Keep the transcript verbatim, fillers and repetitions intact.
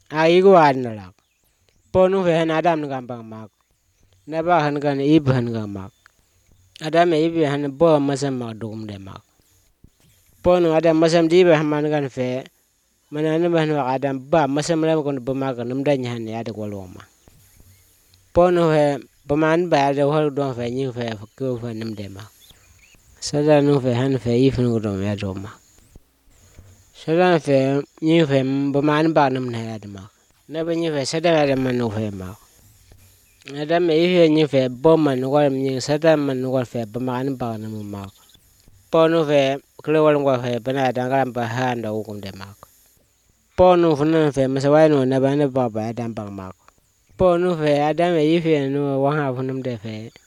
Aigo adnalak. Ponu fe han Adam ngam bang mak. Naba han gan ib han ngam mak. Adam e ibi han bo masam mak dugum de mak. Ponu Adam masam dibe han man gan fe. Mana ni ban wa Adam ba masam lam kon bo mak num dan han ya de goloma. Ponu fe baman ba de hol don fe nyi fe ko fe num de mak. Sada nu fe han fe ifun go don ya do mak. Sada fe nyi fe baman ba num na ya de mak. Na ba nyi fe sada ya man no fe mak. Adam e ibi nyi fe bo man go nyi sada man go fe baman ba num mak. Ponu fe kle wal go fe bana dangaram ba han da ukum de mak. Ponu funan fe masawai no na ba na ba ba Adam bang mak. Ponu fe Adam e ibi no wa ha funum de fe.